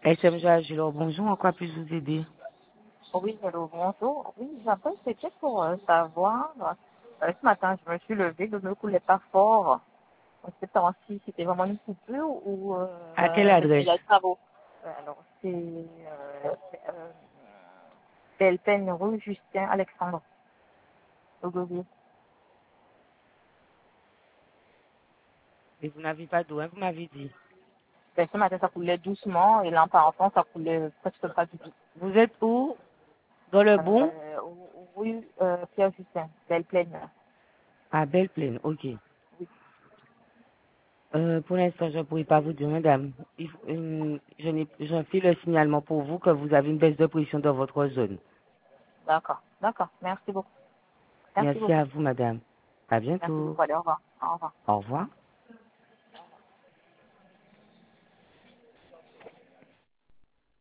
SM Joachim, bonjour, en quoi puis-je vous aider? Oui, allô, bonjour. Oui, j'appelle, c'était pour savoir. Ce matin, je me suis levée, le ne coulait pas fort. Je ne sais pas si c'était vraiment une coupure ou À quelle parce qu'il adresse? y a des travaux. Alors, Bellepeine, rue Justin Alexandre, au Gauguin. Et vous n'avez pas d'eau, hein, vous m'avez dit. Ben, ce matin, ça coulait doucement et là, par enfant, ça coulait presque pas du tout. Vous êtes où? Dans le bon? Rue Pierre Justin, Belleplaine. À Belle-Plaine, ok. Oui, Pour l'instant, je ne pourrais pas vous dire, madame. Je fais le signalement pour vous que vous avez une baisse de pression dans votre zone. d'accord, d'accord. Merci beaucoup. Merci Merci beaucoup. à vous, madame. À Merci bientôt. beaucoup. Allez, au revoir. Au revoir. Au revoir.